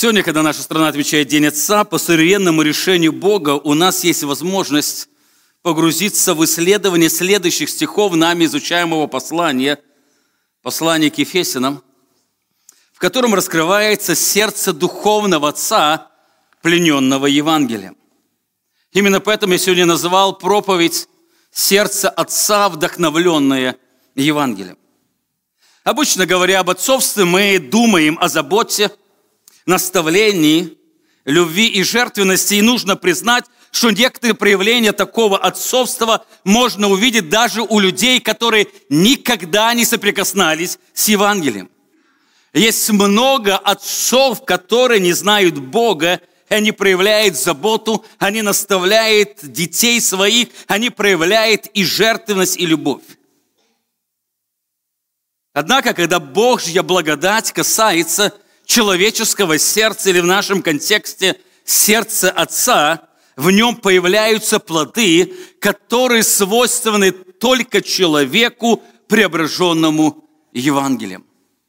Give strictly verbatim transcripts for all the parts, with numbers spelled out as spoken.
Сегодня, когда наша страна отмечает День Отца, по суверенному решению Бога у нас есть возможность погрузиться в исследование следующих стихов нами изучаемого послания, послания к Ефесянам, в котором раскрывается сердце духовного отца, плененного Евангелием. Именно поэтому я сегодня назвал проповедь «Сердце отца, вдохновленное Евангелием». Обычно говоря об отцовстве, мы думаем о заботе, наставлении, любви и жертвенности, и нужно признать, что некоторые проявления такого отцовства можно увидеть даже у людей, которые никогда не соприкасались с Евангелием. Есть много отцов, которые не знают Бога, и они проявляют заботу, они наставляют детей своих, они проявляют и жертвенность, и любовь. Однако, когда Божья благодать касается человеческого сердца, или в нашем контексте сердца Отца, в нем появляются плоды, которые свойственны только человеку, преображенному Евангелием.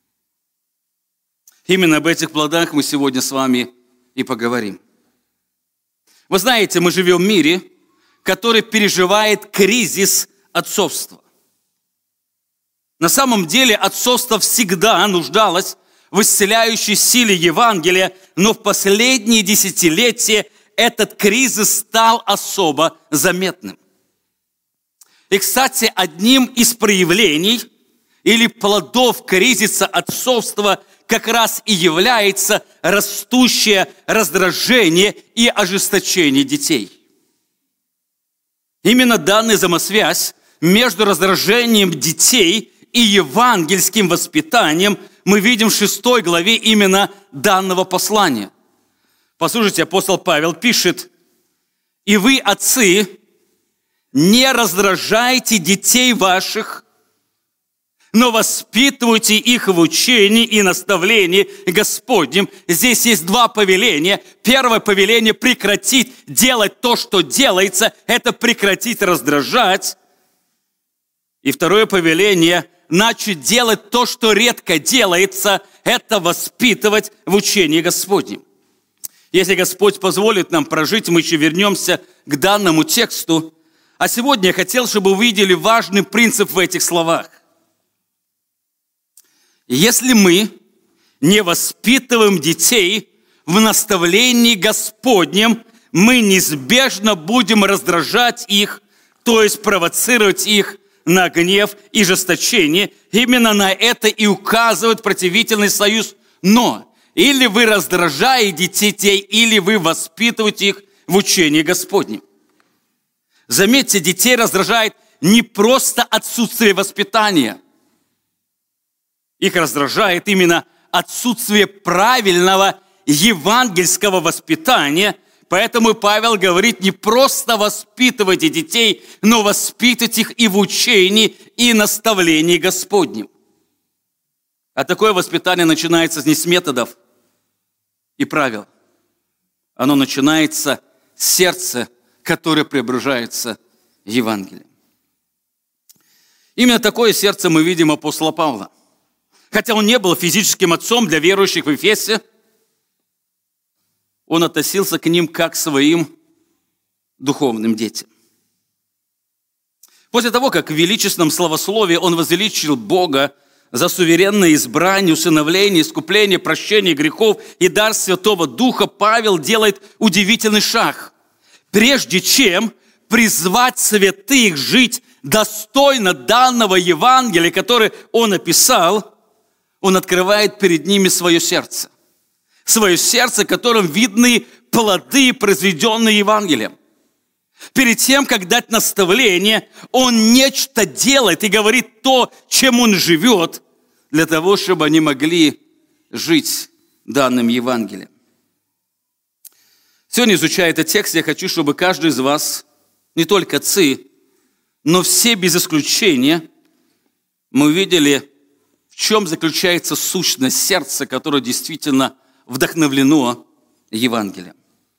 Именно об этих плодах мы сегодня с вами и поговорим. Вы знаете, мы живем в мире, который переживает кризис отцовства. На самом деле отцовство всегда нуждалось в исцеляющей силе Евангелия, но в последние десятилетия этот кризис стал особо заметным. И, кстати, одним из проявлений или плодов кризиса отцовства как раз и является растущее раздражение и ожесточение детей. Именно данная взаимосвязь между раздражением детей и евангельским воспитанием мы видим в шестой главе именно данного послания. Послушайте, апостол Павел пишет: «И вы, отцы, не раздражайте детей ваших, но воспитывайте их в учении и наставлении Господнем». Здесь есть два повеления. Первое повеление – прекратить делать то, что делается, это прекратить раздражать. И второе повеление – начать делать то, что редко делается, это воспитывать в учении Господнем. Если Господь позволит нам прожить, мы еще вернемся к данному тексту. А сегодня я хотел, чтобы вы увидели важный принцип в этих словах. Если мы не воспитываем детей в наставлении Господнем, мы неизбежно будем раздражать их, то есть провоцировать их на гнев и жесточение. Именно на это и указывает противительный союз. Но или вы раздражаете детей, или вы воспитываете их в учении Господнем. Заметьте, детей раздражает не просто отсутствие воспитания. Их раздражает именно отсутствие правильного евангельского воспитания. Поэтому Павел говорит: не просто воспитывайте детей, но воспитывайте их и в учении, и наставлении Господнем. А такое воспитание начинается не с методов и правил. Оно начинается с сердца, которое преображается Евангелием. Именно такое сердце мы видим у апостола Павла. Хотя он не был физическим отцом для верующих в Ефесе, он относился к ним как к своим духовным детям. После того, как в величественном славословии он возвеличил Бога за суверенное избрание, усыновление, искупление, прощение грехов и дар Святого Духа, Павел делает удивительный шаг. Прежде чем призвать святых жить достойно данного Евангелия, которое он описал, он открывает перед ними свое сердце. Свое сердце, которым видны плоды, произведенные Евангелием. Перед тем, как дать наставление, он нечто делает и говорит то, чем он живет, для того, чтобы они могли жить данным Евангелием. Сегодня, изучая этот текст, я хочу, чтобы каждый из вас, не только отцы, но все без исключения, мы увидели, в чем заключается сущность сердца, которое действительно вдохновлено Евангелием.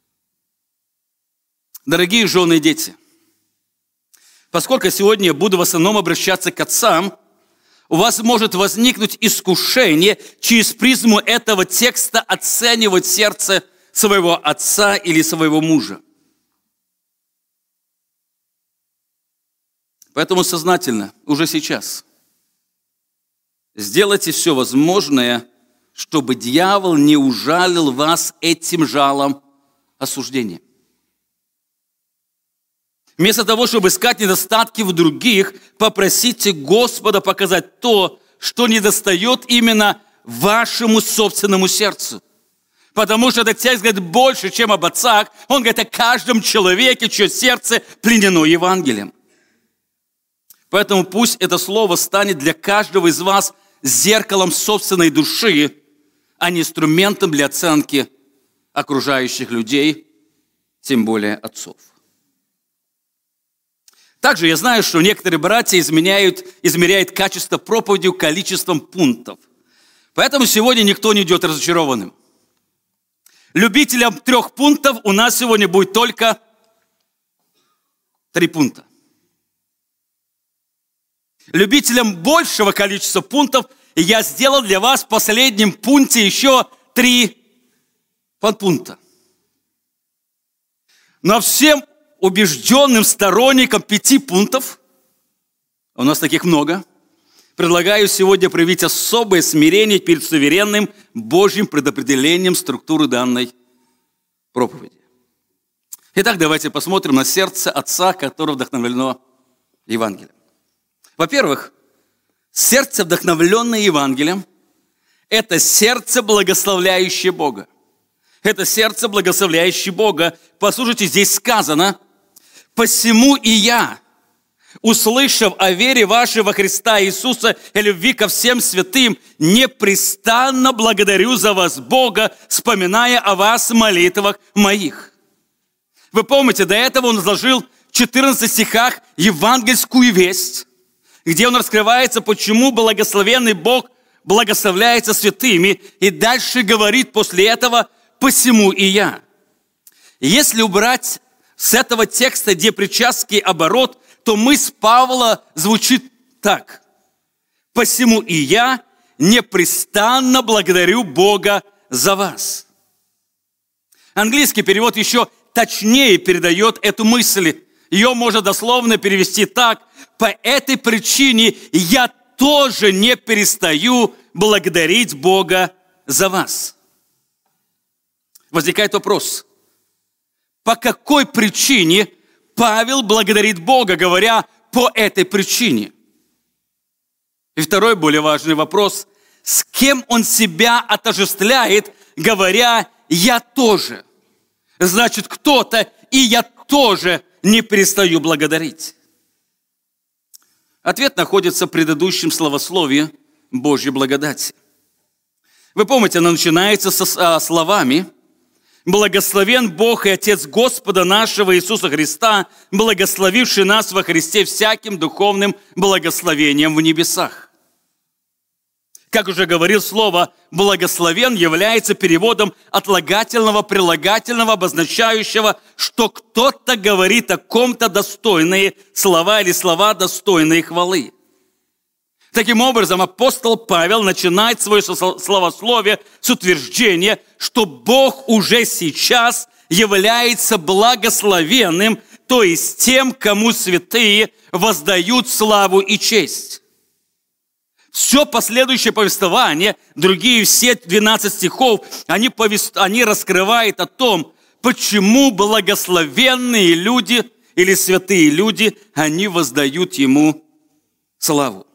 Дорогие жены и дети, поскольку сегодня я буду в основном обращаться к отцам, у вас может возникнуть искушение через призму этого текста оценивать сердце своего отца или своего мужа. Поэтому сознательно, уже сейчас, сделайте все возможное, чтобы дьявол не ужалил вас этим жалом осуждения. Вместо того, чтобы искать недостатки в других, попросите Господа показать то, что недостает именно вашему собственному сердцу. Потому что этот текст говорит больше, чем об отцах. Он говорит о каждом человеке, чье сердце пленено Евангелием. Поэтому пусть это слово станет для каждого из вас зеркалом собственной души, а не инструментом для оценки окружающих людей, тем более отцов. Также я знаю, что некоторые братья измеряют, измеряют качество проповеди количеством пунктов. Поэтому сегодня никто не идет разочарованным. Любителям трех пунктов у нас сегодня будет только три пункта. Любителям большего количества пунктов я сделал для вас в последнем пункте еще три подпункта. Но всем убежденным сторонникам пяти пунктов, у нас таких много, предлагаю сегодня проявить особое смирение перед суверенным Божьим предопределением структуры данной проповеди. Итак, давайте посмотрим на сердце Отца, которое вдохновлено Евангелием. Во-первых, сердце, вдохновленное Евангелием, это сердце, благословляющее Бога. Это сердце, благословляющее Бога. Послушайте, здесь сказано: «Посему и я, услышав о вере вашей во Христа Иисуса и любви ко всем святым, непрестанно благодарю за вас Бога, вспоминая о вас в молитвах моих». Вы помните, до этого он изложил в четырнадцати стихах евангельскую весть, где он раскрывается, почему благословенный Бог благословляется святыми, и дальше говорит после этого: «Посему и я». Если убрать с этого текста депричастский оборот, то мысль Павла звучит так: «Посему и я непрестанно благодарю Бога за вас». Английский перевод еще точнее передает эту мысль. Ее можно дословно перевести так: «По этой причине я тоже не перестаю благодарить Бога за вас». Возникает вопрос: по какой причине Павел благодарит Бога, говоря «по этой причине»? И второй, более важный вопрос: с кем он себя отождествляет, говоря «я тоже»? Значит, кто-то и я тоже не перестаю благодарить. Ответ находится в предыдущем словословии Божьей благодати. Вы помните, оно начинается со словами: «Благословен Бог и Отец Господа нашего Иисуса Христа, благословивший нас во Христе всяким духовным благословением в небесах». Как уже говорил, слово «благословен» является переводом отлагательного, прилагательного, обозначающего, что кто-то говорит о ком-то достойные слова или слова, достойные хвалы. Таким образом, апостол Павел начинает свое словословие с утверждения, что Бог уже сейчас является благословенным, то есть тем, кому святые воздают славу и честь. Все последующее повествование, другие все двенадцать стихов, они, повест... они раскрывают о том, почему благословенные люди или святые люди, они воздают Ему славу.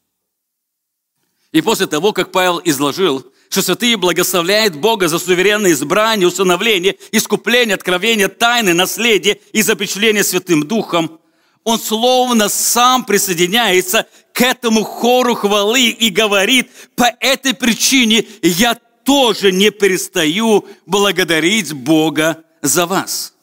И после того, как Павел изложил, что святые благословляют Бога за суверенное избрание, усыновление, искупление, откровение, тайны, наследие и запечатление Святым Духом, он словно сам присоединяется к этому хору хвалы и говорит: по этой причине я тоже не перестаю благодарить Бога за вас.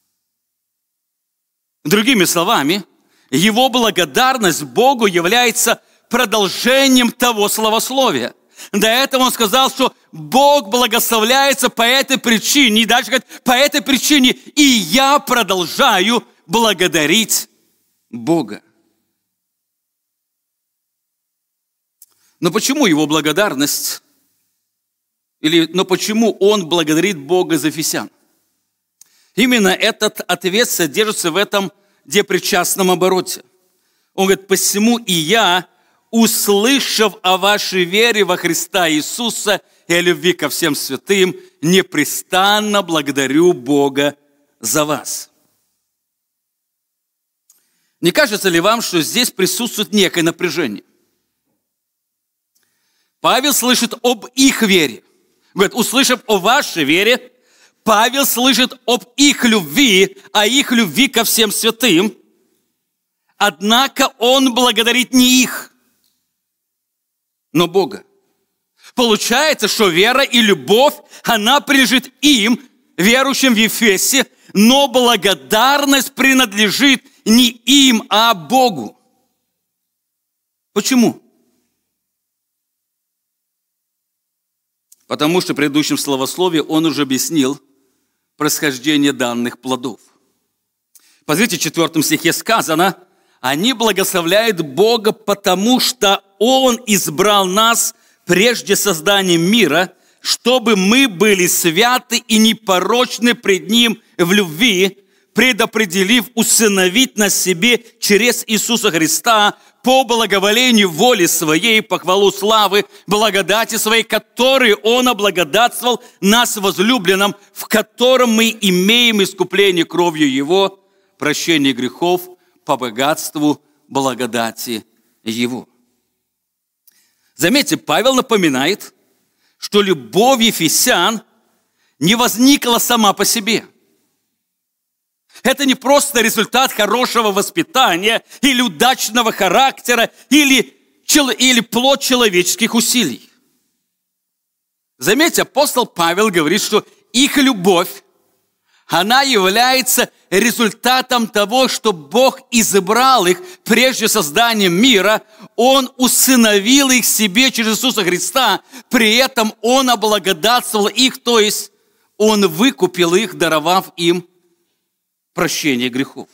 Другими словами, его благодарность Богу является продолжением того словословия. До этого он сказал, что Бог благословляется по этой причине. И дальше говорит: по этой причине и я продолжаю благодарить Бога. Но почему его благодарность? Или, но почему он благодарит Бога за Ефесян? Именно этот ответ содержится в этом депричастном обороте. Он говорит: «Посему и я, услышав о вашей вере во Христа Иисуса и о любви ко всем святым, непрестанно благодарю Бога за вас». Не кажется ли вам, что здесь присутствует некое напряжение? Павел слышит об их вере. Говорит: услышав о вашей вере, Павел слышит об их любви, о их любви ко всем святым. Однако он благодарит не их, но Бога. Получается, что вера и любовь, она принадлежит им, верующим в Ефесе, но благодарность принадлежит не им, а Богу. Почему? Потому что в предыдущем словословии он уже объяснил происхождение данных плодов. Посмотрите, в четвертом стихе сказано: «Они благословляют Бога, потому что Он избрал нас прежде создания мира, чтобы мы были святы и непорочны пред Ним в любви, предопределив усыновить нас себе через Иисуса Христа по благоволению воли Своей, по хвалу славы, благодати Своей, которой Он облагодатствовал нас возлюбленным, в котором мы имеем искупление кровью Его, прощение грехов по богатству благодати Его». Заметьте, Павел напоминает, что любовь ефесян не возникла сама по себе. Это не просто результат хорошего воспитания или удачного характера, или, или плод человеческих усилий. Заметьте, апостол Павел говорит, что их любовь, она является результатом того, что Бог избрал их прежде создания мира. Он усыновил их себе через Иисуса Христа. При этом Он облагодатствовал их, то есть Он выкупил их, даровав им прощение грехов.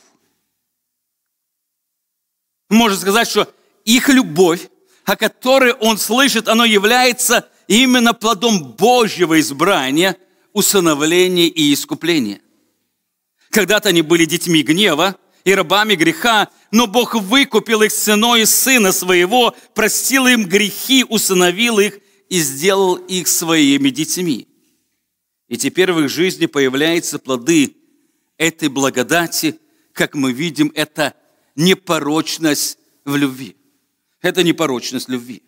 Можно сказать, что их любовь, о которой Он слышит, она является именно плодом Божьего избрания, усыновления и искупления. Когда-то они были детьми гнева и рабами греха, но Бог выкупил их ценой Сына Своего, простил им грехи, усыновил их и сделал их своими детьми. И теперь в их жизни появляются плоды этой благодати, как мы видим, это непорочность в любви. Это непорочность любви.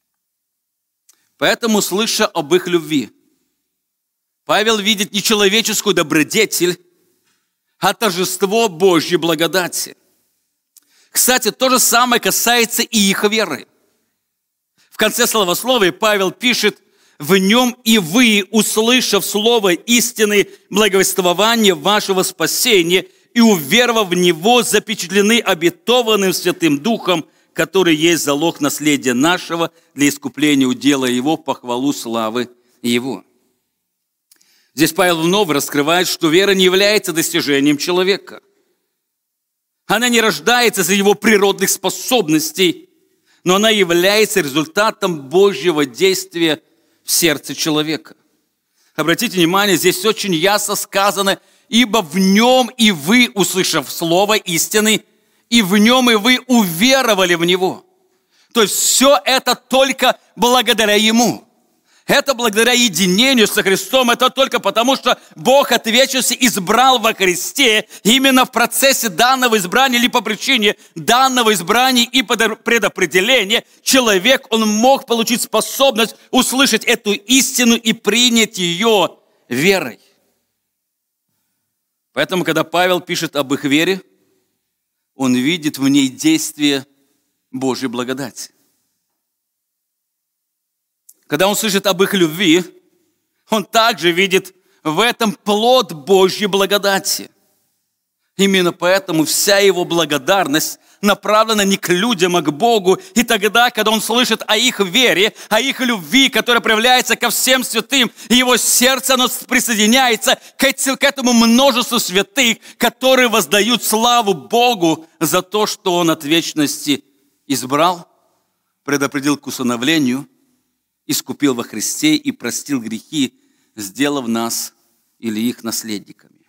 Поэтому, слыша об их любви, Павел видит не человеческую добродетель, а торжество Божьей благодати. Кстати, то же самое касается и их веры. В конце словословия Павел пишет: «В нем и вы, услышав слово истины, благовествования вашего спасения, и уверовав в него, запечатлены обетованным Святым Духом, который есть залог наследия нашего для искупления удела его по хвалу славы его». Здесь Павел вновь раскрывает, что вера не является достижением человека. Она не рождается из его природных способностей, но она является результатом Божьего действия в сердце человека. Обратите внимание, здесь очень ясно сказано: «Ибо в нем и вы, услышав слово истины, и в нем и вы уверовали в него». То есть все это только благодаря Ему. Это благодаря единению со Христом. Это только потому, что Бог от вечности избрал во Христе. Именно в процессе данного избрания или по причине данного избрания и предопределения человек, он мог получить способность услышать эту истину и принять ее верой. Поэтому, когда Павел пишет об их вере, он видит в ней действие Божьей благодати. Когда он слышит об их любви, он также видит в этом плод Божьей благодати. Именно поэтому вся его благодарность направлена не к людям, а к Богу. И тогда, когда он слышит о их вере, о их любви, которая проявляется ко всем святым, его сердце, оно присоединяется к этому множеству святых, которые воздают славу Богу за то, что Он от вечности избрал, предопределил к усыновлению, искупил во Христе и простил грехи, сделав нас или их наследниками.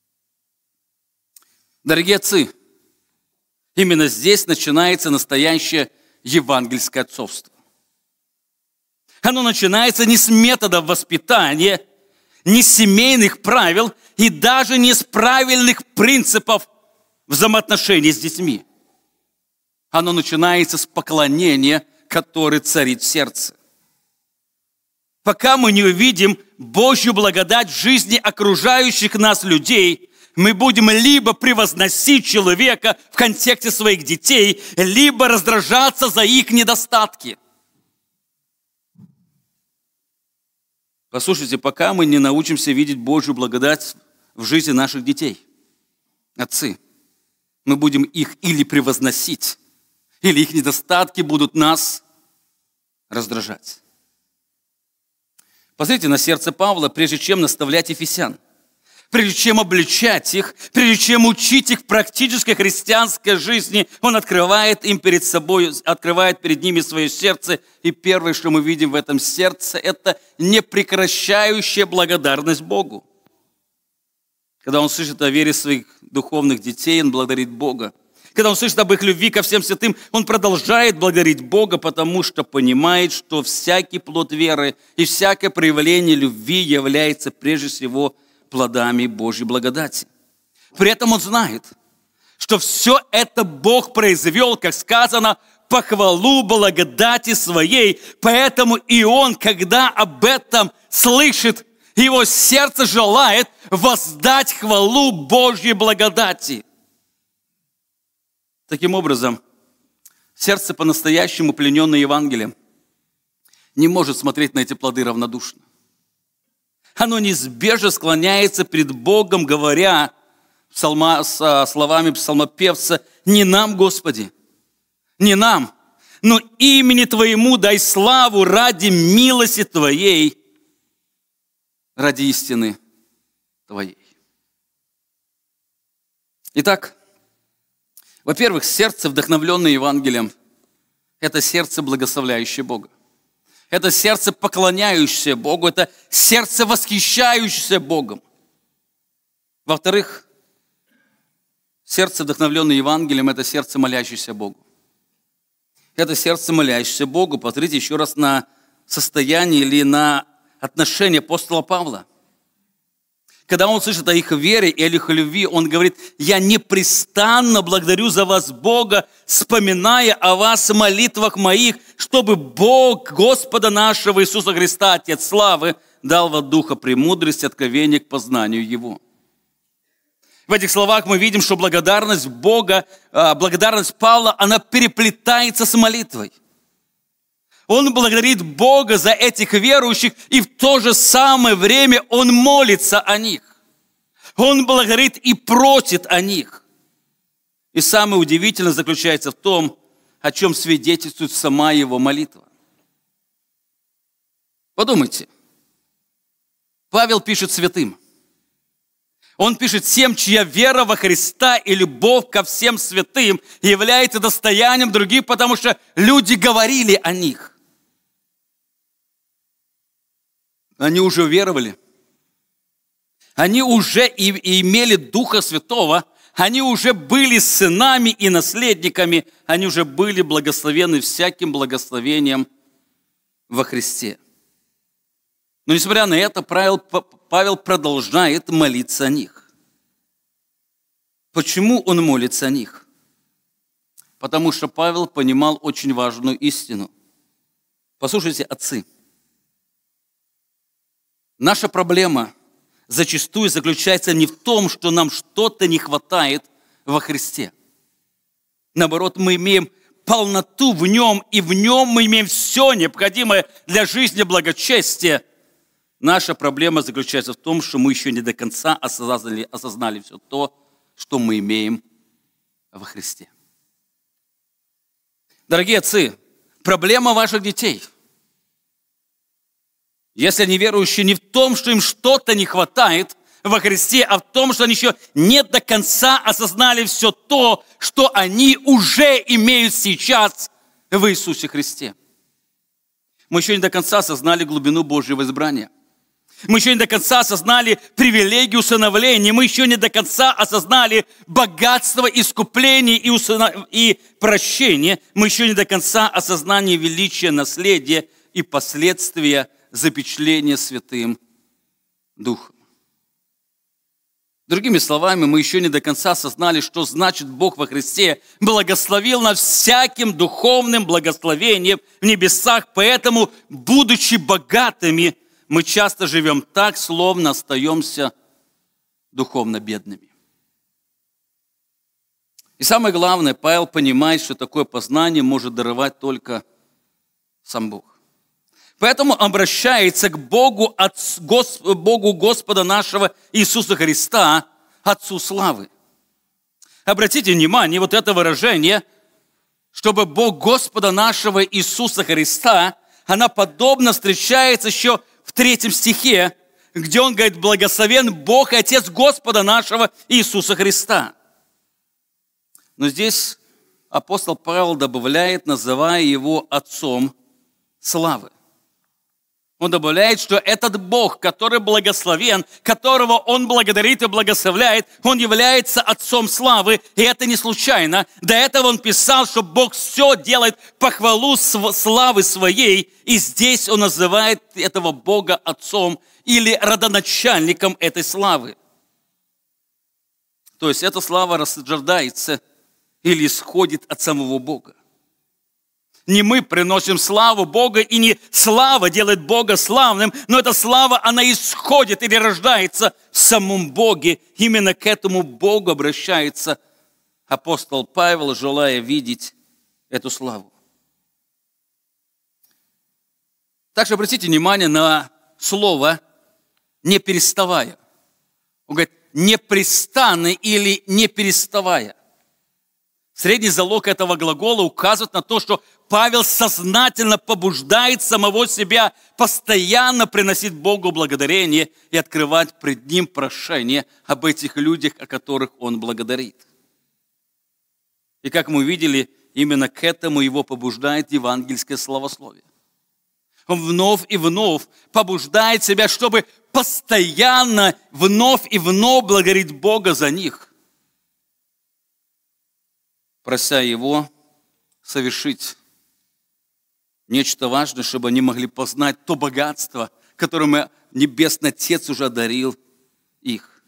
Дорогие отцы, именно здесь начинается настоящее евангельское отцовство. Оно начинается не с методов воспитания, не с семейных правил и даже не с правильных принципов взаимоотношений с детьми. Оно начинается с поклонения, которое царит в сердце. Пока мы не увидим Божью благодать в жизни окружающих нас людей, мы будем либо превозносить человека в контексте своих детей, либо раздражаться за их недостатки. Послушайте, пока мы не научимся видеть Божью благодать в жизни наших детей, отцы, мы будем их или превозносить, или их недостатки будут нас раздражать. Посмотрите на сердце Павла, прежде чем наставлять ефесян, прежде чем обличать их, прежде чем учить их практической христианской жизни, он открывает им перед собой, открывает перед ними свое сердце. И первое, что мы видим в этом сердце, это непрекращающая благодарность Богу. Когда он слышит о вере своих духовных детей, он благодарит Бога. Когда он слышит об их любви ко всем святым, он продолжает благодарить Бога, потому что понимает, что всякий плод веры и всякое проявление любви является прежде всего плодами Божьей благодати. При этом он знает, что все это Бог произвел, как сказано, по хвалу благодати своей. Поэтому и он, когда об этом слышит, его сердце желает воздать хвалу Божьей благодати. Таким образом, сердце, по-настоящему плененное Евангелием, не может смотреть на эти плоды равнодушно. Оно неизбежно склоняется пред Богом, говоря псалма, со словами псалмопевца: «Не нам, Господи, не нам, но имени Твоему дай славу ради милости Твоей, ради истины Твоей». Итак, во-первых, сердце, вдохновленное Евангелием, это сердце, благословляющее Бога. Это сердце, поклоняющееся Богу, это сердце, восхищающееся Богом. Во-вторых, сердце, вдохновленное Евангелием, это сердце, молящееся Богу. Это сердце, молящееся Богу. Посмотрите еще раз на состояние или на отношение апостола Павла. Когда он слышит о их вере и о их любви, он говорит: «Я непрестанно благодарю за вас Бога, вспоминая о вас в молитвах моих, чтобы Бог Господа нашего Иисуса Христа, Отец славы, дал вам духа премудрости, откровения к познанию Его». В этих словах мы видим, что благодарность Бога, благодарность Павла, она переплетается с молитвой. Он благодарит Бога за этих верующих, и в то же самое время он молится о них. Он благодарит и просит о них. И самое удивительное заключается в том, о чем свидетельствует сама его молитва. Подумайте. Павел пишет святым. Он пишет тем, чья вера во Христа и любовь ко всем святым является достоянием других, потому что люди говорили о них. Они уже веровали. Они уже и, и имели Духа Святого. Они уже были сынами и наследниками. Они уже были благословены всяким благословением во Христе. Но несмотря на это, Павел продолжает молиться о них. Почему он молится о них? Потому что Павел понимал очень важную истину. Послушайте, отцы. Наша проблема зачастую заключается не в том, что нам что-то не хватает во Христе. Наоборот, мы имеем полноту в Нем, и в Нем мы имеем все необходимое для жизни благочестия. Наша проблема заключается в том, что мы еще не до конца осознали, осознали все то, что мы имеем во Христе. Дорогие отцы, проблема ваших детей – если они верующие, не в том, что им что-то не хватает во Христе, а в том, что они еще не до конца осознали все то, что они уже имеют сейчас в Иисусе Христе. Мы еще не до конца осознали глубину Божьего избрания. Мы еще не до конца осознали привилегию усыновления. Мы еще не до конца осознали богатство искупления и, усынов... и прощения. Мы еще не до конца осознали величия наследия и последствия запечатления Святым Духом. Другими словами, мы еще не до конца осознали, что значит Бог во Христе благословил нас всяким духовным благословением в небесах. Поэтому, будучи богатыми, мы часто живем так, словно остаемся духовно бедными. И самое главное, Павел понимает, что такое познание может даровать только сам Бог. Поэтому обращается к Богу, Богу Господа нашего Иисуса Христа, Отцу славы. Обратите внимание, вот это выражение, чтобы Бог Господа нашего Иисуса Христа, она подобно встречается еще в третьем стихе, где он говорит: благословен Бог и Отец Господа нашего Иисуса Христа. Но здесь апостол Павел добавляет, называя его Отцом славы. Он добавляет, что этот Бог, который благословен, которого Он благодарит и благословляет, Он является Отцом славы, и это не случайно. До этого Он писал, что Бог все делает по хвалу славы Своей, и здесь Он называет этого Бога Отцом или родоначальником этой славы. То есть эта слава рождается или исходит от самого Бога. Не мы приносим славу Бога, и не слава делает Бога славным, но эта слава, она исходит или рождается в самом Боге. Именно к этому Богу обращается апостол Павел, желая видеть эту славу. Также обратите внимание на слово «не переставая». Он говорит «непрестанно» или «не переставая». Средний залог этого глагола указывает на то, что Павел сознательно побуждает самого себя постоянно приносить Богу благодарение и открывать пред Ним прошение об этих людях, о которых он благодарит. И как мы видели, именно к этому его побуждает евангельское славословие. Он вновь и вновь побуждает себя, чтобы постоянно, вновь и вновь благодарить Бога за них, прося Его совершить нечто важное, чтобы они могли познать то богатство, которым Небесный Отец уже одарил их.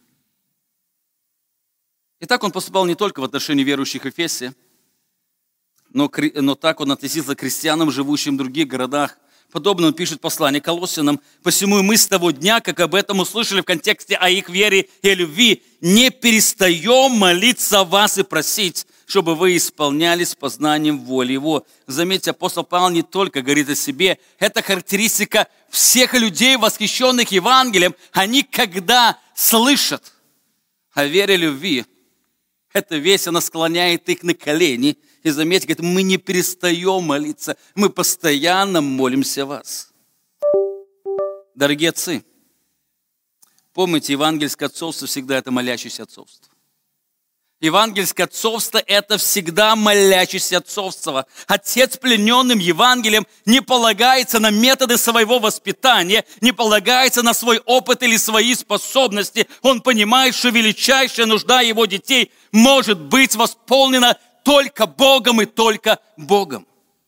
И так он поступал не только в отношении верующих в Эфесе, но, но так он относился к христианам, живущим в других городах. Подобно он пишет послание Колоссянам: «Посему и мы с того дня, как об этом услышали в контексте о их вере и о любви, не перестаем молиться о вас и просить, чтобы вы исполнялись познанием воли Его». Заметьте, апостол Павел не только говорит о себе, это характеристика всех людей, восхищенных Евангелием. Они, когда слышат о вере и любви, эта весть, она склоняет их на колени. И заметьте, говорит, мы не перестаем молиться, мы постоянно молимся о вас. Дорогие отцы, помните, евангельское отцовство всегда это молящееся отцовство. Евангельское отцовство – это всегда молящееся отцовство. Отец, плененным Евангелием, не полагается на методы своего воспитания, не полагается на свой опыт или свои способности. Он понимает, что величайшая нужда его детей может быть восполнена только Богом и только Богом.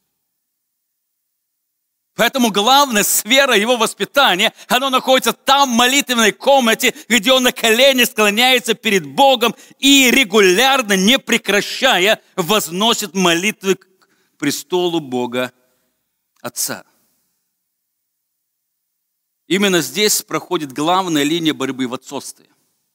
Поэтому главная сфера его воспитания, она находится там, в молитвенной комнате, где он на колени склоняется перед Богом и регулярно, не прекращая, возносит молитвы к престолу Бога Отца. Именно здесь проходит главная линия борьбы в отцовстве.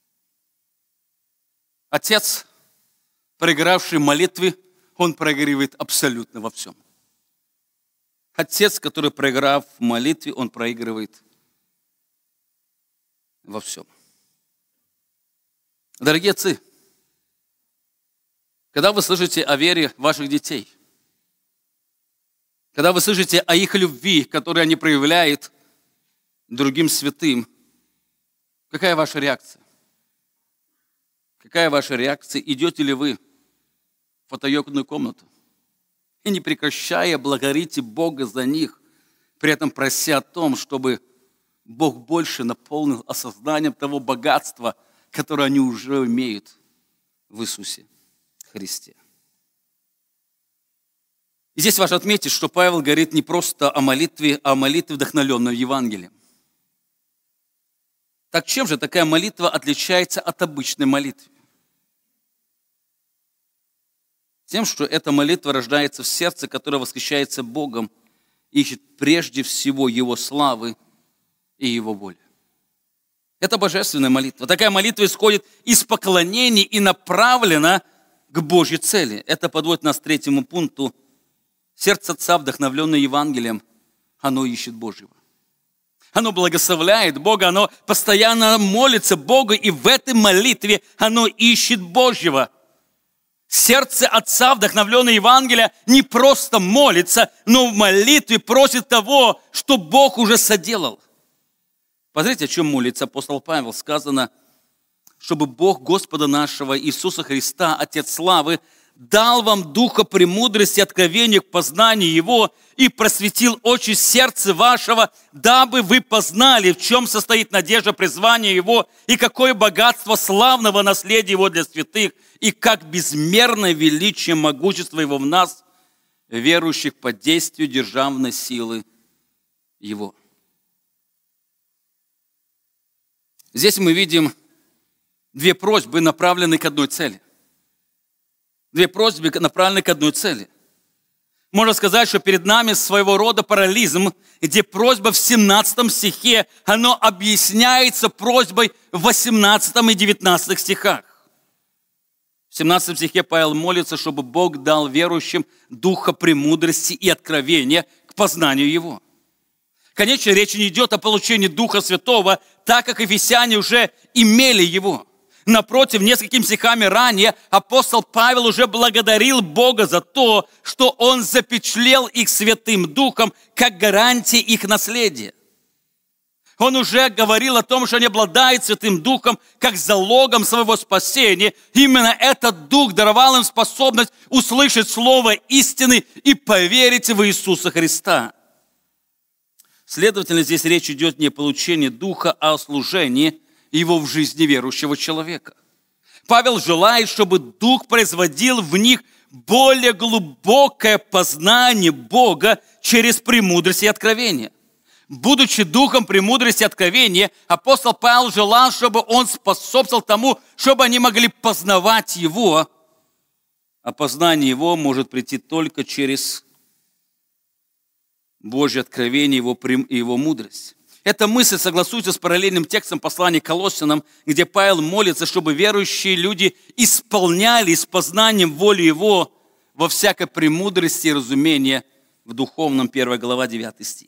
Отец, проигравший молитвы, он проигрывает абсолютно во всем. Отец, который, проиграв в молитве, он проигрывает во всем. Дорогие отцы, когда вы слышите о вере ваших детей, когда вы слышите о их любви, которую они проявляют другим святым, какая ваша реакция? Какая ваша реакция? Идете ли вы в потаенную комнату? И не прекращая, благодарите Бога за них, при этом прося о том, чтобы Бог больше наполнил осознанием того богатства, которое они уже имеют в Иисусе Христе. И здесь важно отметить, что Павел говорит не просто о молитве, а о молитве, вдохновленной Евангелием. Так чем же такая молитва отличается от обычной молитвы? Тем, что эта молитва рождается в сердце, которое восхищается Богом, ищет прежде всего Его славы и Его воли. Это божественная молитва. Такая молитва исходит из поклонений и направлена к Божьей цели. Это подводит нас к третьему пункту. Сердце Отца, вдохновленное Евангелием, оно ищет Божьего. Оно благословляет Бога, оно постоянно молится Богу, и в этой молитве оно ищет Божьего. Сердце Отца, вдохновленное Евангелием, не просто молится, но в молитве просит того, что Бог уже соделал. Посмотрите, о чем молится апостол Павел. Сказано, чтобы Бог Господа нашего Иисуса Христа, Отец славы, дал вам духа премудрости и откровения к познанию Его и просветил очи сердца вашего, дабы вы познали, в чем состоит надежда призвания Его и какое богатство славного наследия Его для святых, и как безмерное величие могущества Его в нас, верующих под действию державной силы Его. Здесь мы видим две просьбы, направленные к одной цели. Две просьбы, направленные к одной цели. Можно сказать, что перед нами своего рода параллелизм, где просьба в семнадцатом стихе, оно объясняется просьбой в восемнадцатом и девятнадцатом стихах. В семнадцатом стихе Павел молится, чтобы Бог дал верующим духа премудрости и откровения к познанию Его. Конечно, речь не идет о получении Духа Святого, так как ефесяне уже имели Его. Напротив, несколькими стихами ранее апостол Павел уже благодарил Бога за то, что Он запечатлел их Святым Духом как гарантия их наследия. Он уже говорил о том, что они обладают Святым Духом как залогом своего спасения. Именно этот Дух даровал им способность услышать Слово истины и поверить в Иисуса Христа. Следовательно, здесь речь идет не о получении Духа, а о служении Его в жизни верующего человека. Павел желает, чтобы Дух производил в них более глубокое познание Бога через премудрость и откровение. Будучи Духом премудрости и откровения, апостол Павел желал, чтобы он способствовал тому, чтобы они могли познавать Его. А познание Его может прийти только через Божье откровение Его и Его мудрость. Эта мысль согласуется с параллельным текстом послания к Колоссянам, где Павел молится, чтобы верующие люди исполняли с познанием воли Его во всякой премудрости и разумении в духовном, первая глава, девятый стих.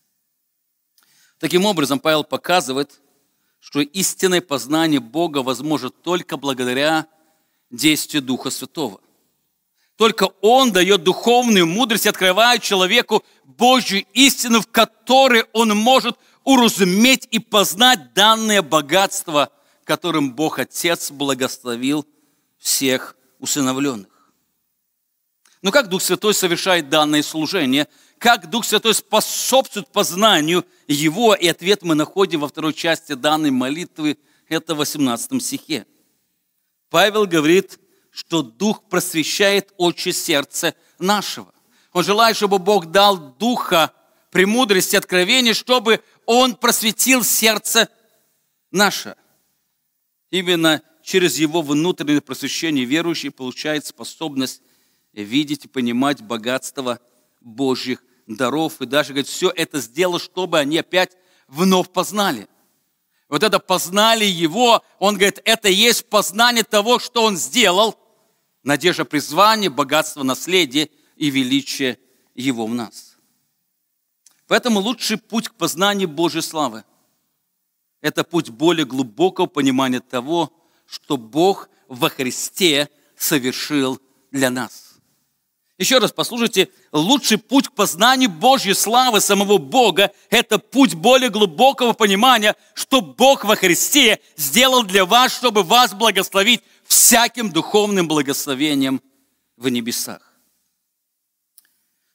Таким образом, Павел показывает, что истинное познание Бога возможно только благодаря действию Духа Святого. Только Он дает духовную мудрость и открывает человеку Божью истину, в которой он может уразуметь и познать данное богатство, которым Бог Отец благословил всех усыновленных. Но как Дух Святой совершает данное служение? Как Дух Святой способствует познанию Его? И ответ мы находим во второй части данной молитвы, это в восемнадцатом стихе. Павел говорит, что Дух просвещает очи сердца нашего. Он желает, чтобы Бог дал Духа премудрости, откровения, чтобы Он просветил сердце наше. Именно через Его внутреннее просвещение верующий получает способность видеть и понимать богатство Божьих даров. И даже, говорит, все это сделал, чтобы они опять вновь познали. Вот это познали Его, он говорит, это есть познание того, что Он сделал, надежда призвания, богатство наследия и величие Его в нас. Поэтому лучший путь к познанию Божьей славы – это путь более глубокого понимания того, что Бог во Христе совершил для нас. Еще раз послушайте, лучший путь к познанию Божьей славы самого Бога – это путь более глубокого понимания, что Бог во Христе сделал для вас, чтобы вас благословить всяким духовным благословением в небесах.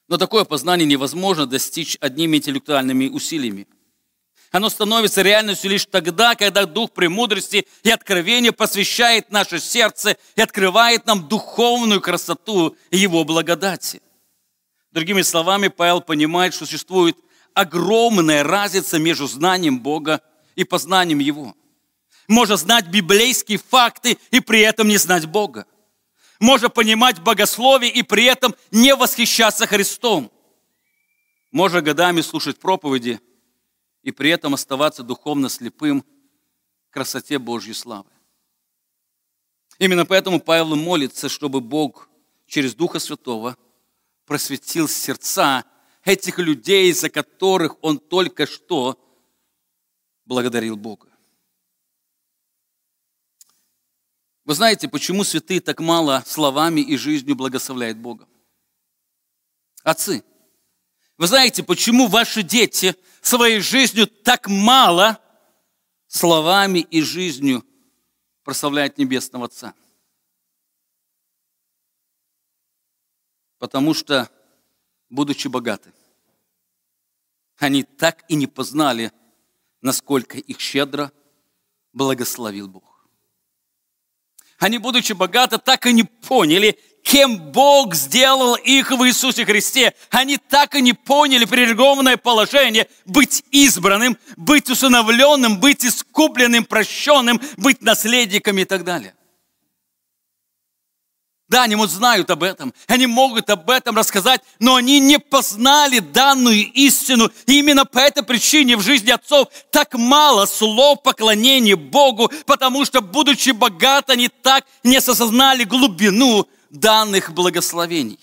Но такое познание невозможно достичь одними интеллектуальными усилиями. Оно становится реальностью лишь тогда, когда Дух премудрости и откровения посвящает наше сердце и открывает нам духовную красоту Его благодати. Другими словами, Павел понимает, что существует огромная разница между знанием Бога и познанием Его. Можно знать библейские факты и при этом не знать Бога. Можно понимать богословие и при этом не восхищаться Христом. Можно годами слушать проповеди и при этом оставаться духовно слепым к красоте Божьей славы. Именно поэтому Павел молится, чтобы Бог через Духа Святого просветил сердца этих людей, за которых он только что благодарил Бога. Вы знаете, почему святые так мало словами и жизнью благословляют Бога? Отцы, вы знаете, почему ваши дети своей жизнью так мало словами и жизнью прославляют Небесного Отца? Потому что, будучи богаты, они так и не познали, насколько их щедро благословил Бог. Они, будучи богаты, так и не поняли, кем Бог сделал их в Иисусе Христе. Они так и не поняли привилегированное положение быть избранным, быть усыновленным, быть искупленным, прощенным, быть наследниками и так далее. Да, они вот знают об этом, они могут об этом рассказать, но они не познали данную истину. И именно по этой причине в жизни отцов так мало слов поклонения Богу, потому что, будучи богаты, они так не осознали глубину данных благословений.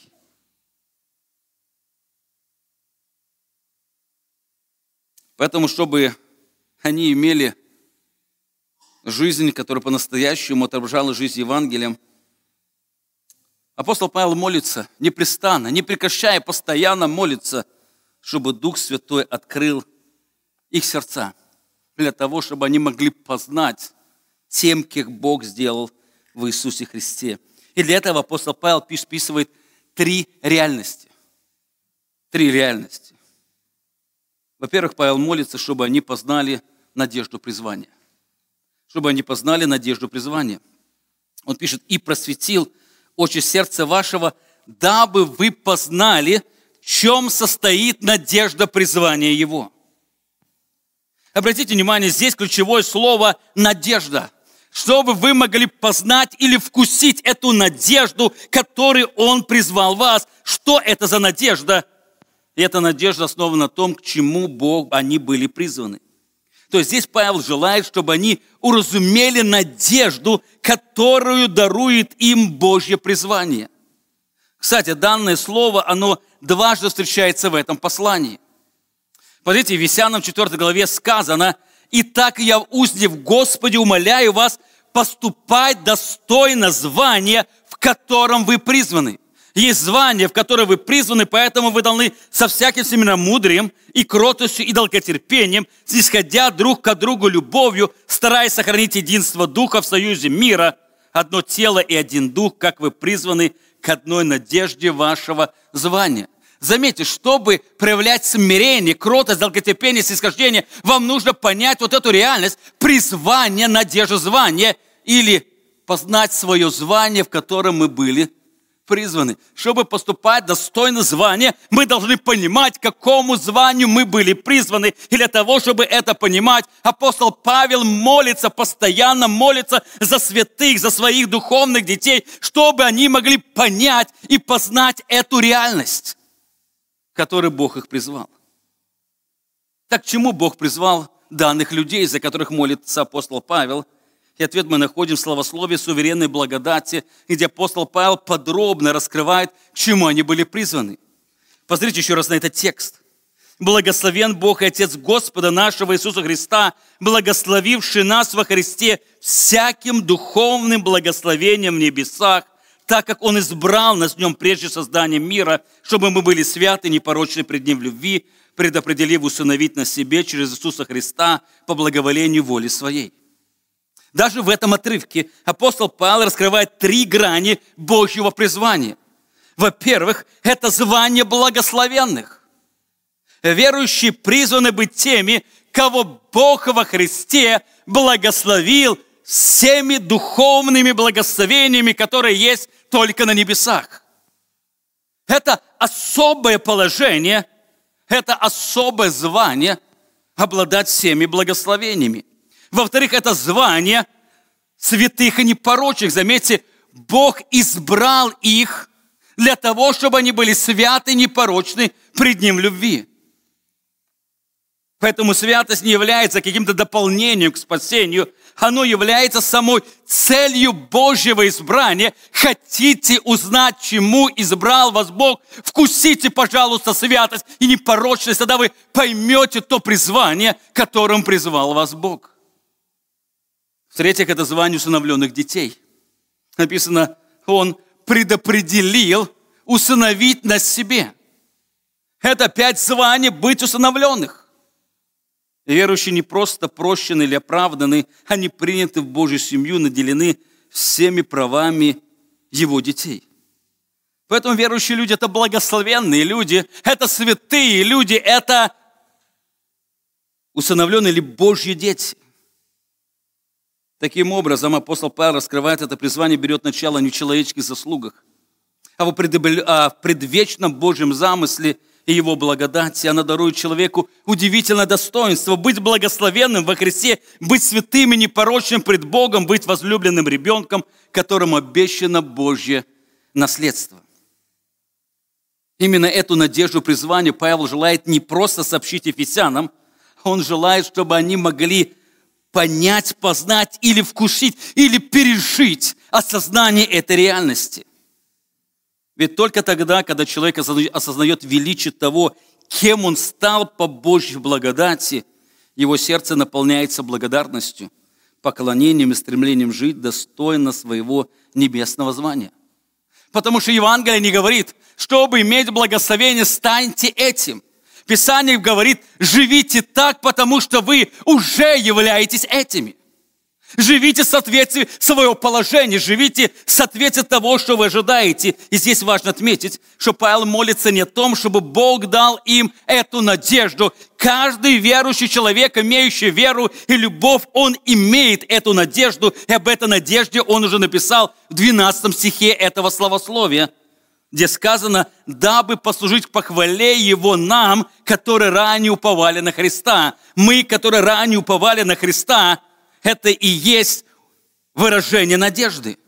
Поэтому, чтобы они имели жизнь, которая по-настоящему отображала жизнь Евангелием, апостол Павел молится непрестанно, не прекращая, постоянно молится, чтобы Дух Святой открыл их сердца, для того, чтобы они могли познать тем, как Бог сделал в Иисусе Христе. И для этого апостол Павел описывает три реальности. Три реальности. Во-первых, Павел молится, чтобы они познали надежду призвания. Чтобы они познали надежду призвания. Он пишет: «И просветил очи сердца вашего, дабы вы познали, в чем состоит надежда призвания Его». Обратите внимание, здесь ключевое слово «надежда». Чтобы вы могли познать или вкусить эту надежду, которой Он призвал вас. Что это за надежда? И эта надежда основана на том, к чему Бог они были призваны. То есть здесь Павел желает, чтобы они уразумели надежду, которую дарует им Божье призвание. Кстати, данное слово, оно дважды встречается в этом послании. Смотрите, в Ефесянам четвёртой главе сказано: «Итак, я, узник в Господе, умоляю вас поступать достойно звания, в котором вы призваны». Есть звание, в которое вы призваны, поэтому вы должны со всяким семеномудрием и кротостью и долготерпением, снисходя друг к другу любовью, стараясь сохранить единство Духа в союзе мира, одно тело и один Дух, как вы призваны к одной надежде вашего звания. Заметьте, чтобы проявлять смирение, кротость, долготерпение, снисхождение, вам нужно понять вот эту реальность призвания, надежды, звания, или познать свое звание, в котором мы были призваны. Чтобы поступать достойно звания, мы должны понимать, к какому званию мы были призваны. И для того, чтобы это понимать, апостол Павел молится, постоянно молится за святых, за своих духовных детей, чтобы они могли понять и познать эту реальность, в которой Бог их призвал. Так к чему Бог призвал данных людей, за которых молится апостол Павел? И ответ мы находим в словословии суверенной благодати, где апостол Павел подробно раскрывает, к чему они были призваны. Посмотрите еще раз на этот текст. «Благословен Бог и Отец Господа нашего Иисуса Христа, благословивший нас во Христе всяким духовным благословением в небесах, так как Он избрал нас в Нем прежде создания мира, чтобы мы были святы, непорочны пред Ним в любви, предопределив усыновить нас себе через Иисуса Христа по благоволению воли Своей». Даже в этом отрывке апостол Павел раскрывает три грани Божьего призвания. Во-первых, это звание благословенных. Верующие призваны быть теми, кого Бог во Христе благословил всеми духовными благословениями, которые есть только на небесах. Это особое положение, это особое звание обладать всеми благословениями. Во-вторых, это звание святых и непорочных. Заметьте, Бог избрал их для того, чтобы они были святы и непорочны пред Ним в любви. Поэтому святость не является каким-то дополнением к спасению, оно является самой целью Божьего избрания. Хотите узнать, чему избрал вас Бог? Вкусите, пожалуйста, святость и непорочность, тогда вы поймете то призвание, которым призвал вас Бог. В-третьих, это звание усыновленных детей. Написано, Он предопределил усыновить нас себе. Это опять звание быть усыновленных. Верующие не просто прощены или оправданы, они приняты в Божью семью, наделены всеми правами Его детей. Поэтому верующие люди – это благословенные люди, это святые люди, это усыновленные или Божьи дети. Таким образом, апостол Павел раскрывает это призвание, берет начало не в человеческих заслугах, а в предвечном Божьем замысле и Его благодати. Она дарует человеку удивительное достоинство быть благословенным во Христе, быть святым и непорочным пред Богом, быть возлюбленным ребенком, которому обещано Божье наследство. Именно эту надежду призвания Павел желает не просто сообщить ефесянам, он желает, чтобы они могли понять, познать или вкусить, или пережить осознание этой реальности. Ведь только тогда, когда человек осознает величие того, кем он стал по Божьей благодати, его сердце наполняется благодарностью, поклонением и стремлением жить достойно своего небесного звания. Потому что Евангелие не говорит, чтобы иметь благословение, станьте этим. Писание говорит, живите так, потому что вы уже являетесь этими. Живите в соответствии своего положения, живите в соответствии того, что вы ожидаете. И здесь важно отметить, что Павел молится не о том, чтобы Бог дал им эту надежду. Каждый верующий человек, имеющий веру и любовь, он имеет эту надежду. И об этой надежде он уже написал в двенадцатом стихе этого словословия, где сказано, дабы послужить похвале Его нам, которые ранее уповали на Христа. Мы, которые ранее уповали на Христа, это и есть выражение надежды.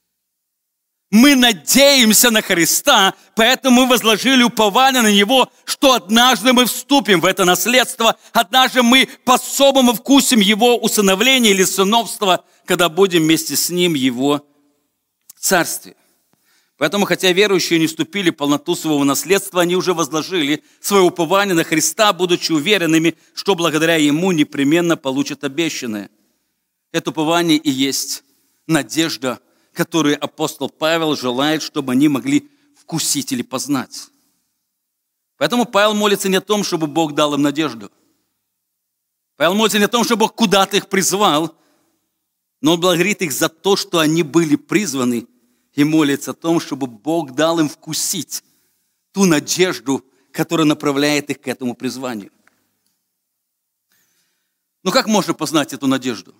Мы надеемся на Христа, поэтому мы возложили упование на Него, что однажды мы вступим в это наследство, однажды мы по-особому вкусим Его усыновление или сыновство, когда будем вместе с Ним в Его Царстве. Поэтому, хотя верующие не вступили в полноту своего наследства, они уже возложили свое упование на Христа, будучи уверенными, что благодаря Ему непременно получат обещанное. Это упование и есть надежда, которую апостол Павел желает, чтобы они могли вкусить или познать. Поэтому Павел молится не о том, чтобы Бог дал им надежду. Павел молится не о том, чтобы Бог куда-то их призвал, но он благодарит их за то, что они были призваны, и молится о том, чтобы Бог дал им вкусить ту надежду, которая направляет их к этому призванию. Ну как можно познать эту надежду?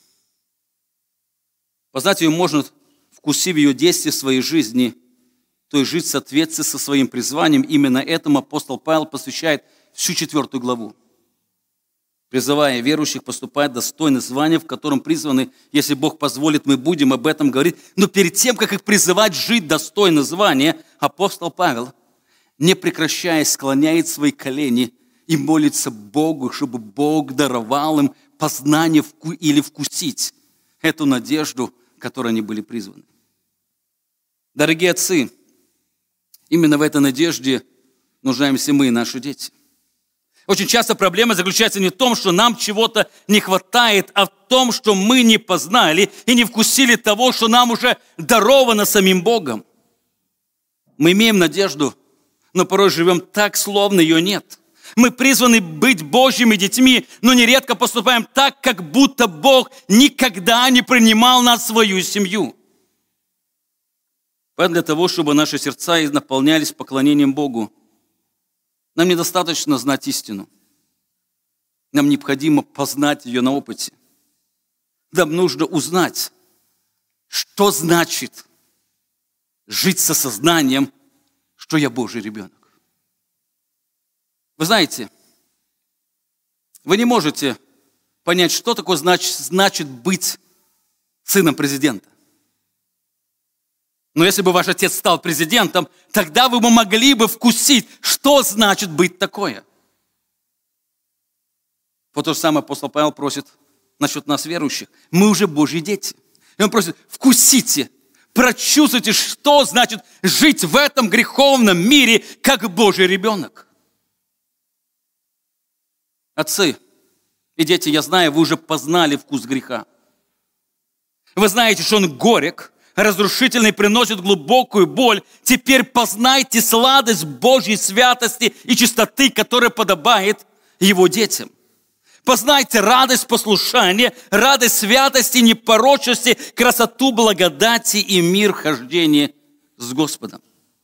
Познать ее можно, вкусив ее действие в своей жизни, то есть жить в соответствии со своим призванием. Именно этому апостол Павел посвящает всю четвертую главу, призывая верующих поступать достойно звания, в котором призваны, если Бог позволит, мы будем об этом говорить. Но перед тем, как их призывать жить достойно звания, апостол Павел, не прекращая, склоняет свои колени и молится Богу, чтобы Бог даровал им познание или вкусить эту надежду, к которой они были призваны. Дорогие отцы, именно в этой надежде нуждаемся мы и наши дети. Очень часто проблема заключается не в том, что нам чего-то не хватает, а в том, что мы не познали и не вкусили того, что нам уже даровано самим Богом. Мы имеем надежду, но порой живем так, словно ее нет. Мы призваны быть Божьими детьми, но нередко поступаем так, как будто Бог никогда не принимал нас в свою семью. Поэтому для того, чтобы наши сердца наполнялись поклонением Богу, нам недостаточно знать истину. Нам необходимо познать ее на опыте. Нам нужно узнать, что значит жить с осознанием, что я Божий ребенок. Вы знаете, вы не можете понять, что такое значит, значит быть сыном президента. Но если бы ваш отец стал президентом, тогда вы бы могли бы вкусить, что значит быть такое. Вот то же самое апостол Павел просит насчет нас, верующих. Мы уже Божьи дети. И он просит, вкусите, прочувствуйте, что значит жить в этом греховном мире, как Божий ребенок. Отцы и дети, я знаю, вы уже познали вкус греха. Вы знаете, что он горек, разрушительный, приносит глубокую боль. Теперь познайте сладость Божьей святости и чистоты, которая подобает его детям. Познайте радость послушания, радость святости, непорочности, красоту благодати и мир хождения с Господом.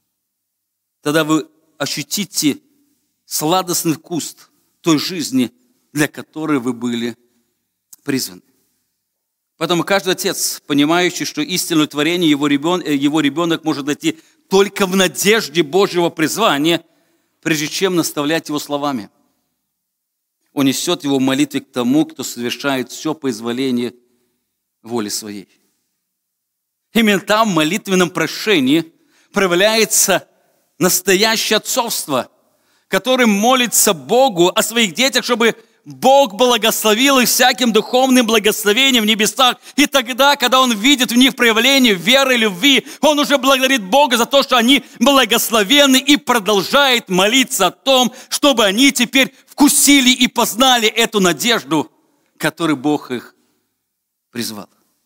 Тогда вы ощутите сладостный вкус той жизни, для которой вы были призваны. Поэтому каждый отец, понимающий, что истинное творение его ребенок, его ребенок может найти только в надежде Божьего призвания, прежде чем наставлять его словами. Он несет его в молитве к тому, кто совершает все по изволению воли своей. Именно там, в молитвенном прошении, проявляется настоящее отцовство, которым молится Богу о своих детях, чтобы Бог благословил их всяким духовным благословением в небесах. И тогда, когда Он видит в них проявление веры и любви, Он уже благодарит Бога за то, что они благословенны, и продолжает молиться о том, чтобы они теперь вкусили и познали эту надежду, которой Бог их призвал.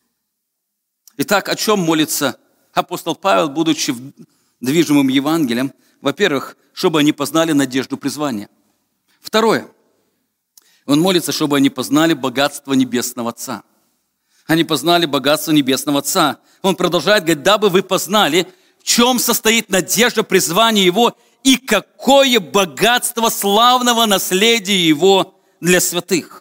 Итак, о чем молится апостол Павел, будучи движимым Евангелием? Во-первых, чтобы они познали надежду призвания. Второе. Он молится, чтобы они познали богатство Небесного Отца. Они познали богатство Небесного Отца. Он продолжает говорить, дабы вы познали, в чем состоит надежда призвания Его и какое богатство славного наследия Его для святых.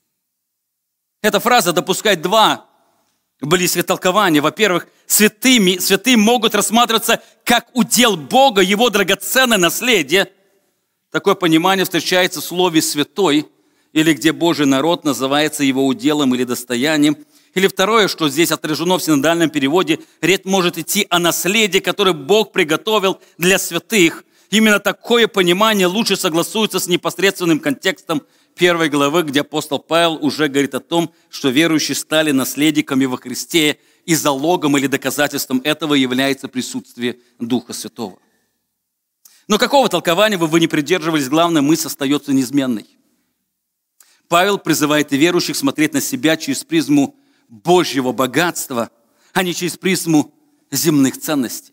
Эта фраза допускает два близких толкования. Во-первых, святыми, святые могут рассматриваться как удел Бога, Его драгоценное наследие. Такое понимание встречается в слове «святой», или где Божий народ называется его уделом или достоянием. Или второе, что здесь отражено в синодальном переводе, речь может идти о наследии, которое Бог приготовил для святых. Именно такое понимание лучше согласуется с непосредственным контекстом первой главы, где апостол Павел уже говорит о том, что верующие стали наследниками во Христе, и залогом или доказательством этого является присутствие Духа Святого. Но какого толкования бы вы ни придерживались, главная мысль остается неизменной. Павел призывает и верующих смотреть на себя через призму Божьего богатства, а не через призму земных ценностей.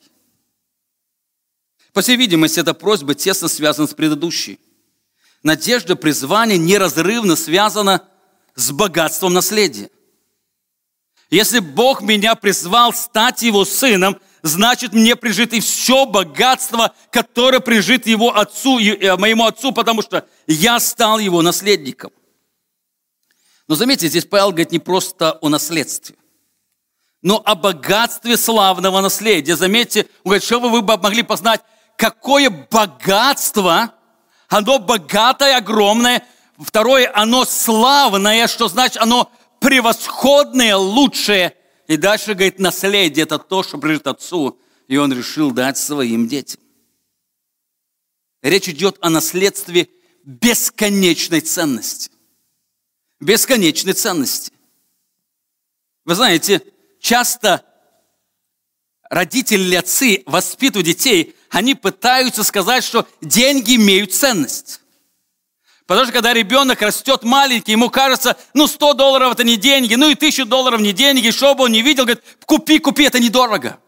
По всей видимости, эта просьба тесно связана с предыдущей. Надежда призвания неразрывно связана с богатством наследия. Если Бог меня призвал стать Его сыном, значит, мне прижит и все богатство, которое прижит Его отцу, моему отцу, потому что я стал Его наследником. Но заметьте, здесь Павел говорит не просто о наследстве, но о богатстве славного наследия. Заметьте, он говорит, что вы могли познать, какое богатство, оно богатое, огромное. Второе, оно славное, что значит, оно превосходное, лучшее. И дальше, говорит, наследие – это то, что прижит отцу, и он решил дать своим детям. Речь идет о наследстве бесконечной ценности. Бесконечной ценности. Вы знаете, часто родители или отцы воспитывают детей, они пытаются сказать, что деньги имеют ценность. Потому что когда ребенок растет маленький, ему кажется, ну сто долларов это не деньги, ну и тысяча долларов не деньги, что бы он ни видел, говорит, купи, купи, это недорого.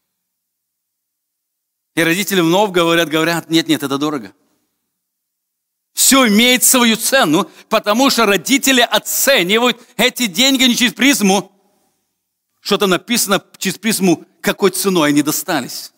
И родители вновь говорят, говорят, нет, нет, это дорого. Все имеет свою цену, потому что родители оценивают эти деньги не через призму что-то написано через призму, какой ценой они достались.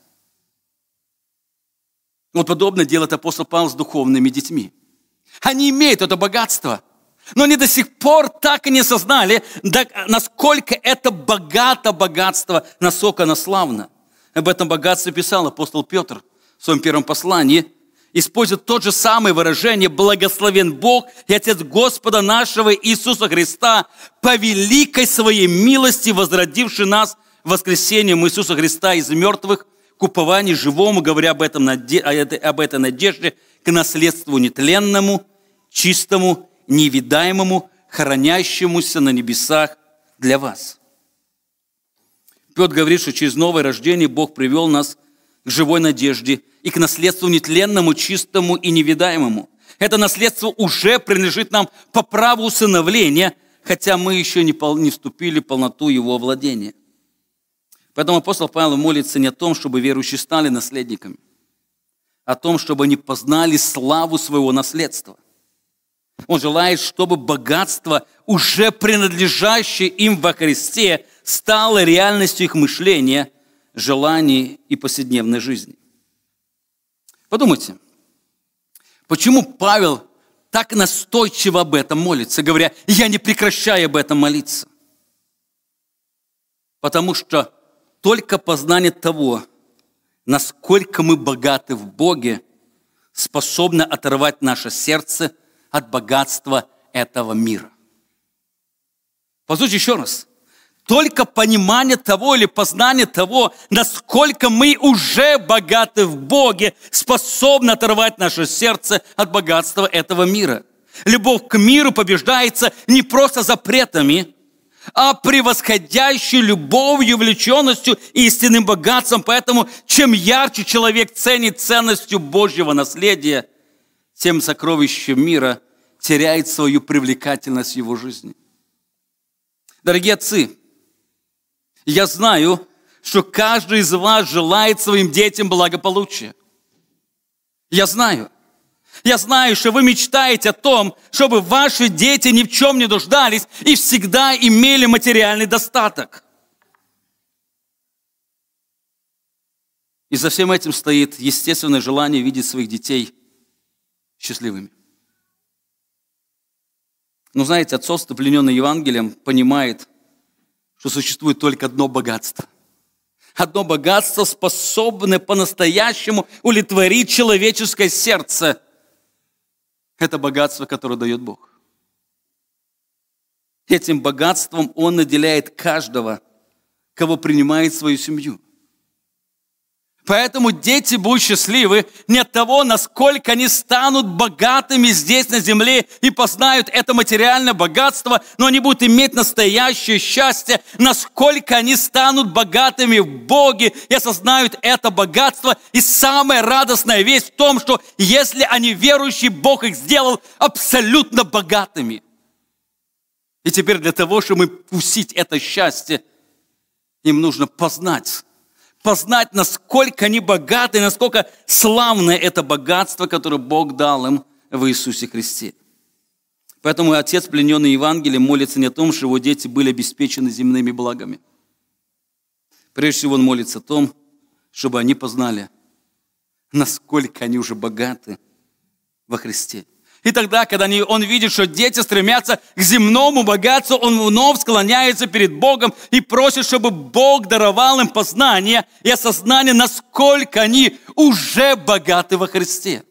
Вот подобное делает апостол Павел с духовными детьми. Они имеют это богатство, но они до сих пор так и не осознали, насколько это богато богатство, насколько оно славно. Об этом богатстве писал апостол Петр в своем первом послании. Использует тот же самое выражение «Благословен Бог и Отец Господа нашего Иисуса Христа, по великой своей милости возродивший нас воскресением Иисуса Христа из мертвых, к упованию живому, говоря об, этом, об этой надежде, к наследству нетленному, чистому, невидаемому, хранящемуся на небесах для вас». Петр говорит, что через новое рождение Бог привел нас к живой надежде и к наследству нетленному, чистому и невидаемому. Это наследство уже принадлежит нам по праву усыновления, хотя мы еще не, пол, не вступили в полноту его владения. Поэтому апостол Павел молится не о том, чтобы верующие стали наследниками, а о том, чтобы они познали славу своего наследства. Он желает, чтобы богатство, уже принадлежащее им во Христе, стало реальностью их мышления, желаний и повседневной жизни. Подумайте, почему Павел так настойчиво об этом молится, говоря, я не прекращаю об этом молиться? Потому что только познание того, насколько мы богаты в Боге, способно оторвать наше сердце от богатства этого мира. Послушайте еще раз. Только понимание того или познание того, насколько мы уже богаты в Боге, способно оторвать наше сердце от богатства этого мира. Любовь к миру побеждается не просто запретами, а превосходящей любовью, влеченностью и истинным богатством. Поэтому, чем ярче человек ценит ценностью Божьего наследия, тем сокровище мира теряет свою привлекательность в его жизни. Дорогие отцы, я знаю, что каждый из вас желает своим детям благополучия. Я знаю. Я знаю, что вы мечтаете о том, чтобы ваши дети ни в чем не нуждались и всегда имели материальный достаток. И за всем этим стоит естественное желание видеть своих детей счастливыми. Но знаете, отцовство, плененное Евангелием, понимает, что существует только одно богатство. Одно богатство, способное по-настоящему удовлетворить человеческое сердце. Это богатство, которое дает Бог. Этим богатством Он наделяет каждого, кого принимает в свою семью. Поэтому дети будут счастливы не от того, насколько они станут богатыми здесь на земле и познают это материальное богатство, но они будут иметь настоящее счастье, насколько они станут богатыми в Боге и осознают это богатство. И самая радостная весть в том, что если они верующие, Бог их сделал абсолютно богатыми. И теперь для того, чтобы вкусить это счастье, им нужно познать, познать, насколько они богаты, насколько славное это богатство, которое Бог дал им в Иисусе Христе. Поэтому отец, плененный Евангелием, молится не о том, что его дети были обеспечены земными благами. Прежде всего, он молится о том, чтобы они познали, насколько они уже богаты во Христе. И тогда, когда он видит, что дети стремятся к земному богатству, он вновь склоняется перед Богом и просит, чтобы Бог даровал им познание и осознание, насколько они уже богаты во Христе.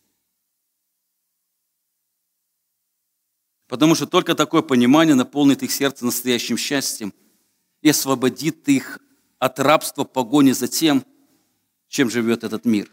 Потому что только такое понимание наполнит их сердце настоящим счастьем и освободит их от рабства погони за тем, чем живет этот мир.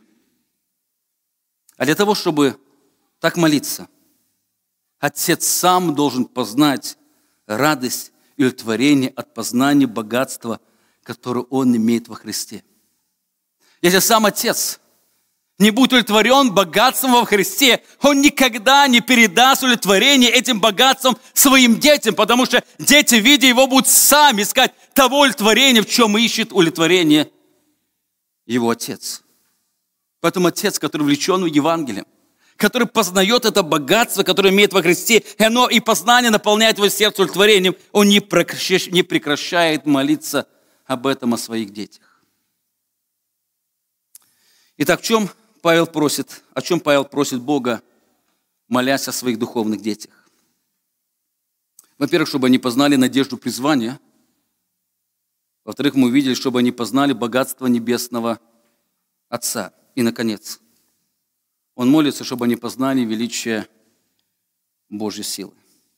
А для того, чтобы так молиться, Отец сам должен познать радость и удовлетворение от познания богатства, которое Он имеет во Христе. Если сам Отец не будет удовлетворен богатством во Христе, Он никогда не передаст удовлетворение этим богатством своим детям, потому что дети, видя Его, будут сами искать того удовлетворения, в чем ищет удовлетворение Его Отец. Поэтому Отец, который влечен Евангелием, который познает это богатство, которое имеет во Христе, и оно и познание наполняет его сердце удовлетворением, он не прекращает, не прекращает молиться об этом, о своих детях. Итак, в чем Павел просит, о чем Павел просит Бога, молясь о своих духовных детях? Во-первых, чтобы они познали надежду призвания. Во-вторых, мы увидели, чтобы они познали богатство небесного Отца. И, наконец, он молится, чтобы они познали величие Божьей силы.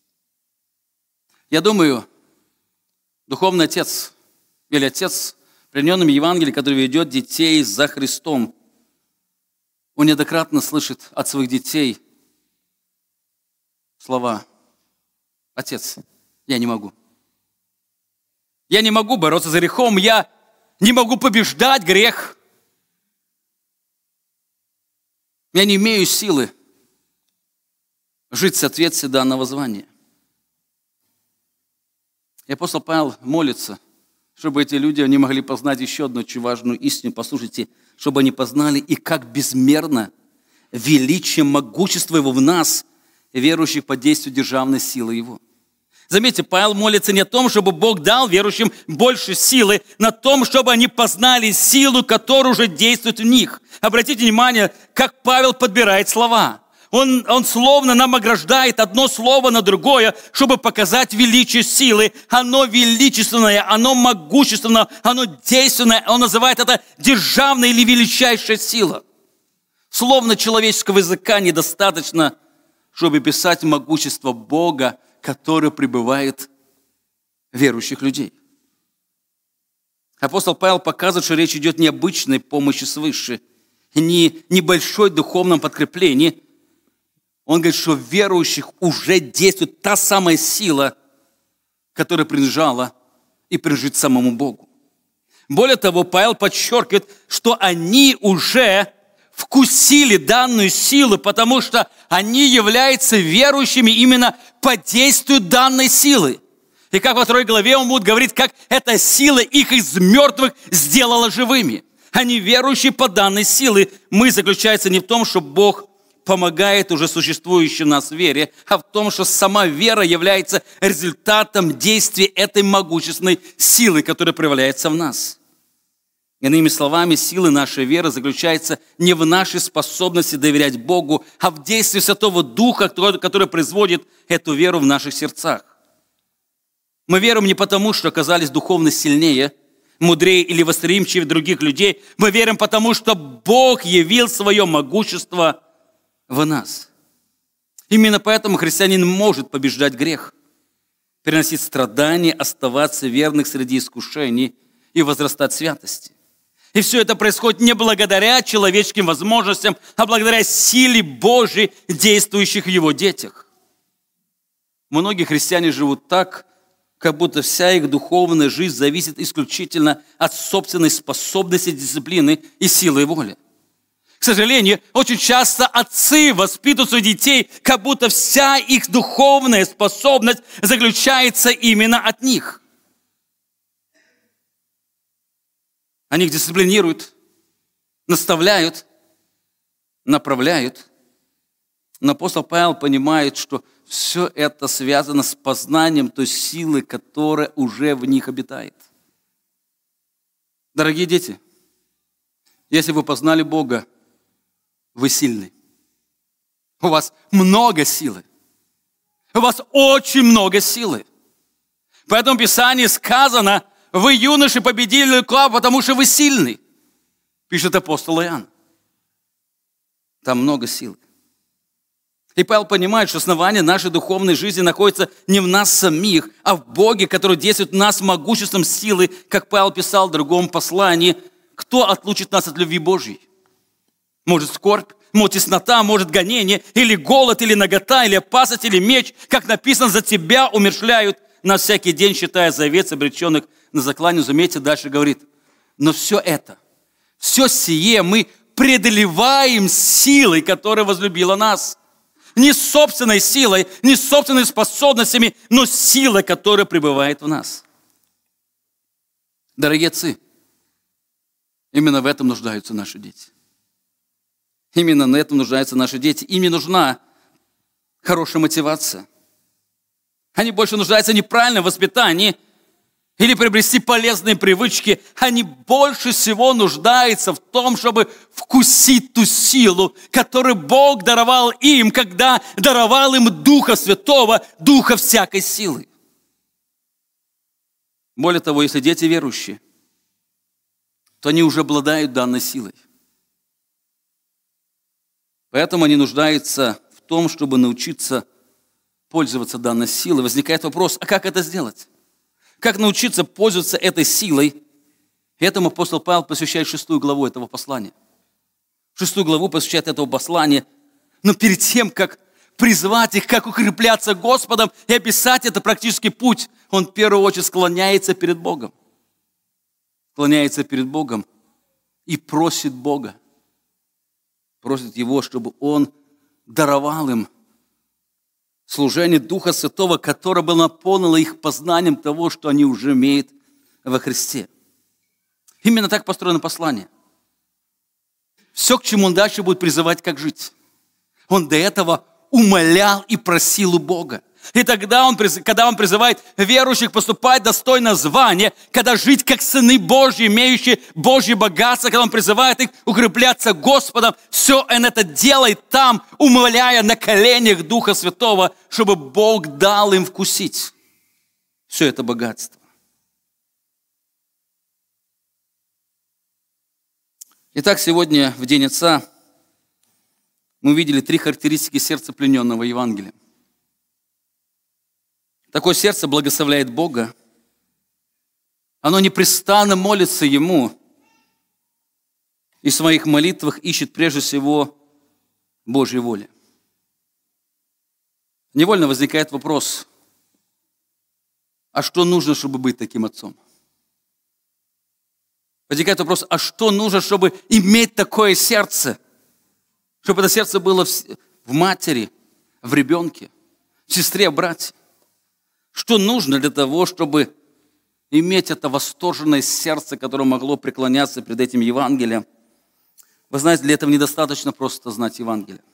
Я думаю, духовный отец или отец, плененным Евангелием, который ведет детей за Христом, он неоднократно слышит от своих детей слова: «Отец, я не могу. Я не могу бороться за грехом, я не могу побеждать грех. Я не имею силы жить в соответствии данного звания». И апостол Павел молится, чтобы эти люди не могли познать еще одну очень важную истину. Послушайте, чтобы они познали и как безмерно величие, могущество Его в нас, верующих под действием державной силы Его. Заметьте, Павел молится не о том, чтобы Бог дал верующим больше силы, но о том, чтобы они познали силу, которая уже действует в них. Обратите внимание, как Павел подбирает слова. Он, он словно нам ограждает одно слово на другое, чтобы показать величие силы. Оно величественное, оно могущественное, оно действенное. Он называет это державная или величайшая сила. Словно человеческого языка недостаточно, чтобы писать могущество Бога, который пребывает в верующих людей. Апостол Павел показывает, что речь идет не об обычной помощи свыше, не небольшой духовном подкреплении. Он говорит, что в верующих уже действует та самая сила, которая принадлежала и принадлежит самому Богу. Более того, Павел подчеркивает, что они уже вкусили данную силу, потому что они являются верующими именно по действию данной силы. И как во второй главе он будет говорить, как эта сила их из мертвых сделала живыми. Они верующие по данной силе. Мы заключается не в том, что Бог помогает уже существующей в нас вере, а в том, что сама вера является результатом действия этой могущественной силы, которая проявляется в нас. Иными словами, сила нашей веры заключается не в нашей способности доверять Богу, а в действии Святого Духа, который производит эту веру в наших сердцах. Мы верим не потому, что оказались духовно сильнее, мудрее или восприимчивее других людей. Мы верим потому, что Бог явил свое могущество в нас. Именно поэтому христианин может побеждать грех, переносить страдания, оставаться верным среди искушений и возрастать в святости. И все это происходит не благодаря человеческим возможностям, а благодаря силе Божьей, действующих в Его детях. Многие христиане живут так, как будто вся их духовная жизнь зависит исключительно от собственной способности, дисциплины и силы воли. К сожалению, очень часто отцы воспитывают своих детей, как будто вся их духовная способность заключается именно от них. Они их дисциплинируют, наставляют, направляют. Но апостол Павел понимает, что все это связано с познанием той силы, которая уже в них обитает. Дорогие дети, если вы познали Бога, вы сильны. У вас много силы. У вас очень много силы. Поэтому в Писании сказано: вы, юноши, победили лукавого, потому что вы сильны, пишет апостол Иоанн. Там много силы. И Павел понимает, что основание нашей духовной жизни находится не в нас самих, а в Боге, который действует в нас могуществом силы, как Павел писал в другом послании: кто отлучит нас от любви Божьей? Может, скорбь, может, теснота, может, гонение, или голод, или нагота, или опасность, или меч, как написано: за тебя умерщвляют на всякий день, считая за овец, обреченных на заклание. Заметьте, дальше говорит: но все это, все сие мы преодолеваем силой, которая возлюбила нас. Не собственной силой, не собственными способностями, но силой, которая пребывает в нас. Дорогие отцы, именно в этом нуждаются наши дети. Именно на этом нуждаются наши дети. Им не нужна хорошая мотивация. Они больше нуждаются в неправильном воспитании или приобрести полезные привычки. Они больше всего нуждаются в том, чтобы вкусить ту силу, которую Бог даровал им, когда даровал им Духа Святого, Духа всякой силы. Более того, если дети верующие, то они уже обладают данной силой. Поэтому они нуждаются в том, чтобы научиться пользоваться данной силой. Возникает вопрос, а как это сделать? Как научиться пользоваться этой силой? Этому апостол Павел посвящает шестую главу этого послания. Шестую главу посвящает этого послания. Но перед тем, как призвать их, как укрепляться Господом и описать это практический путь, он в первую очередь склоняется перед Богом. Склоняется перед Богом и просит Бога. Просит Его, чтобы Он даровал им служение Духа Святого, которое было наполнено их познанием того, что они уже имеют во Христе. Именно так построено послание. Все, к чему он дальше будет призывать, как жить. Он до этого умолял и просил у Бога. И тогда, он, когда он призывает верующих поступать достойно звания, когда жить как сыны Божьи, имеющие Божье богатство, когда он призывает их укрепляться Господом, все он это делает там, умоляя на коленях Духа Святого, чтобы Бог дал им вкусить все это богатство. Итак, сегодня в День Отца мы увидели три характеристики сердца плененного Евангелия. Такое сердце благословляет Бога. Оно непрестанно молится Ему и в своих молитвах ищет прежде всего Божьей воли. Невольно возникает вопрос, а что нужно, чтобы быть таким отцом? Возникает вопрос, а что нужно, чтобы иметь такое сердце? Чтобы это сердце было в матери, в ребенке, в сестре, в брате. Что нужно для того, чтобы иметь это восторженное сердце, которое могло преклоняться перед этим Евангелием? Вы знаете, для этого недостаточно просто знать Евангелие.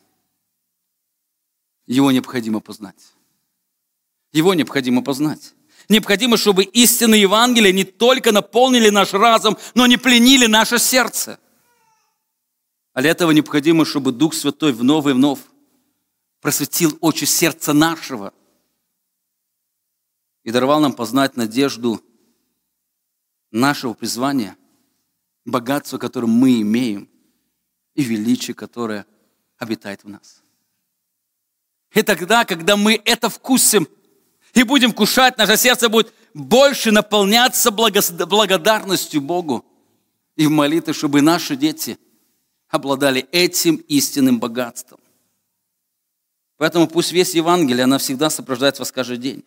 Его необходимо познать. Его необходимо познать. Необходимо, чтобы истины Евангелия не только наполнили наш разум, но не пленили наше сердце. А для этого необходимо, чтобы Дух Святой вновь и вновь просветил очи сердца нашего и даровал нам познать надежду нашего призвания, богатство, которое мы имеем, и величие, которое обитает в нас. И тогда, когда мы это вкусим и будем кушать, наше сердце будет больше наполняться благодарностью Богу и в молитве, чтобы наши дети обладали этим истинным богатством. Поэтому пусть весть Евангелия, она всегда сопровождает вас каждый день.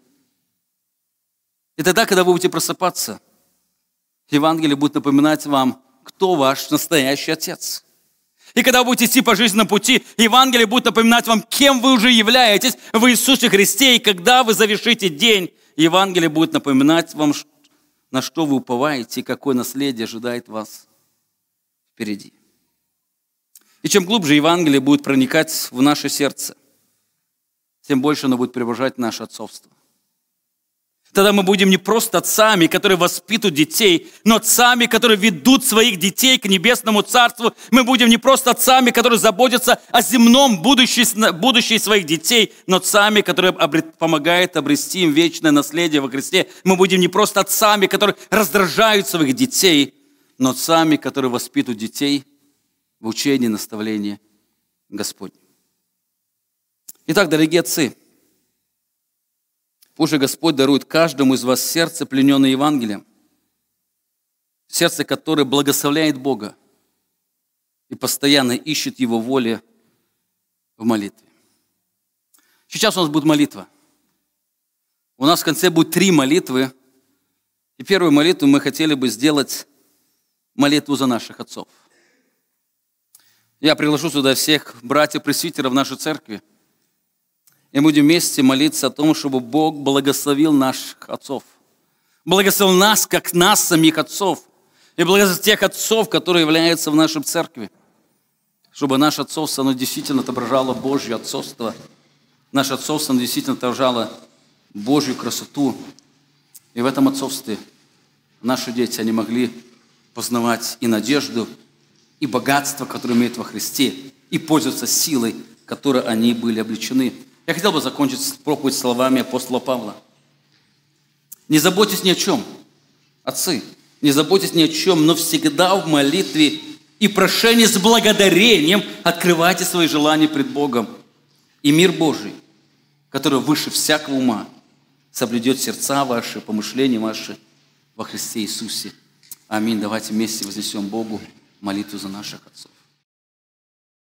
И тогда, когда вы будете просыпаться, Евангелие будет напоминать вам, кто ваш настоящий отец. И когда вы будете идти по жизненному пути, Евангелие будет напоминать вам, кем вы уже являетесь в Иисусе Христе. И когда вы завершите день, Евангелие будет напоминать вам, на что вы уповаете и какое наследие ожидает вас впереди. И чем глубже Евангелие будет проникать в наше сердце, тем больше оно будет преображать наше отцовство. Тогда мы будем не просто отцами, которые воспитывают детей, но отцами, которые ведут своих детей к небесному царству. Мы будем не просто отцами, которые заботятся о земном будущем, будущем своих детей, но отцами, которые помогают обрести им вечное наследие во Христе. Мы будем не просто отцами, которые раздражают своих детей, но отцами, которые воспитывают детей в учении и наставлении Господне. Итак, дорогие отцы, пусть же Господь дарует каждому из вас сердце, плененное Евангелием, сердце, которое благословляет Бога и постоянно ищет Его воли в молитве. Сейчас у нас будет молитва. У нас в конце будет три молитвы. И первую молитву мы хотели бы сделать молитву за наших отцов. Я приглашу сюда всех братьев-пресвитеров в нашей церкви. И мы будем вместе молиться о том, чтобы Бог благословил наших отцов. Благословил нас, как нас, самих отцов. И благословил тех отцов, которые являются в нашей церкви. чтобы наше отцовство, оно действительно отображало Божье отцовство, наше отцовство, оно действительно отображало Божью красоту. И в этом отцовстве наши дети, они могли познавать и надежду, и богатство, которое имеют во Христе, и пользоваться силой, которой они были облечены. Я хотел бы закончить проповедь словами апостола Павла. Не заботьтесь ни о чем, отцы, не заботьтесь ни о чем, но всегда в молитве и прошении с благодарением открывайте свои желания пред Богом. И мир Божий, который выше всякого ума, соблюдет сердца ваши, помышления ваши во Христе Иисусе. Аминь. Давайте вместе вознесем Богу молитву за наших отцов.